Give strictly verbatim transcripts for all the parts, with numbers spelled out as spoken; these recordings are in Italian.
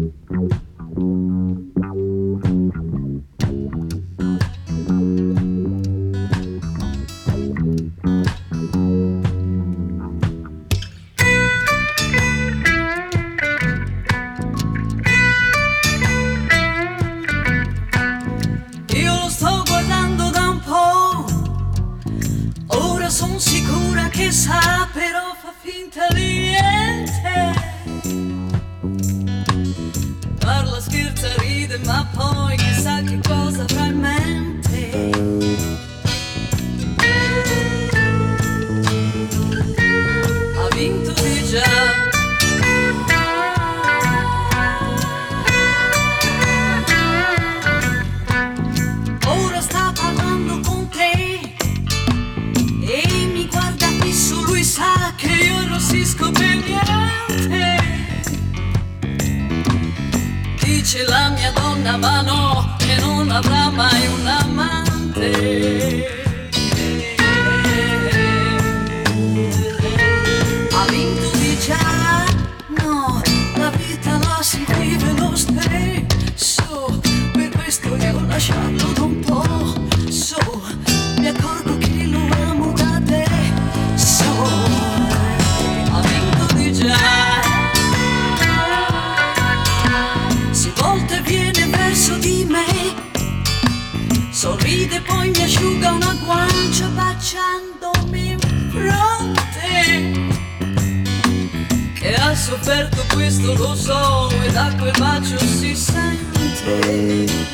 Io lo sto guardando da un po', ora son sicura che sa, però fa finta di niente. Parla, scherza, ride, ma poi chissà che cosa avrà in mente. Ha vinto di già. Ora sta parlando con te e mi guarda fisso, lui sa che io arrossisco per niente. Dice la mia donna, ma no, che non avrà mai un amante. Ha vinto di già, no, la vita la si vive lo stesso. Per questo io lasciarlo da un po', so, mi accorgo che lo amo da adesso. Ha vinto di già. Si volta e viene verso di me, sorride poi mi asciuga una guancia baciandomi in fronte. Che ha sofferto questo lo so, e da quel bacio si sente.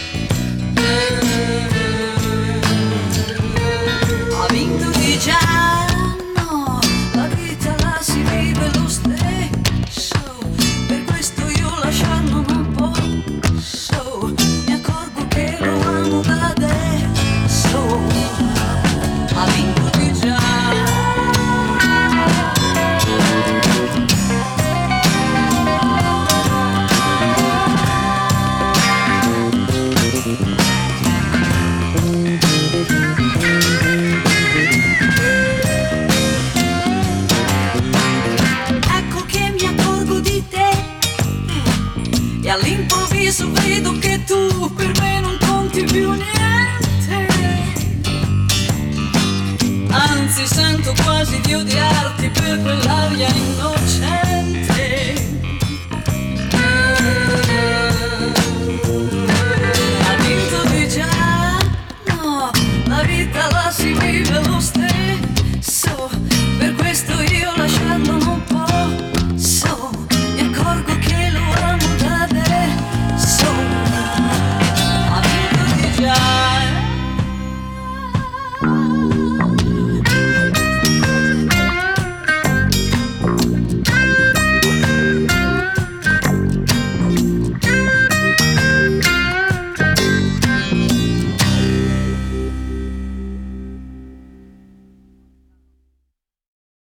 Ha vinto di già, no, la vita la si vive lo stesso. Per questo io lasciarlo non posso, mi accorgo che lo amo da adesso. Ha vinto di già. Ecco che mi accorgo di te e all'improvviso vedo che tu per me non conti più niente. Anzi sento quasi di odiarti per quell'aria in noi.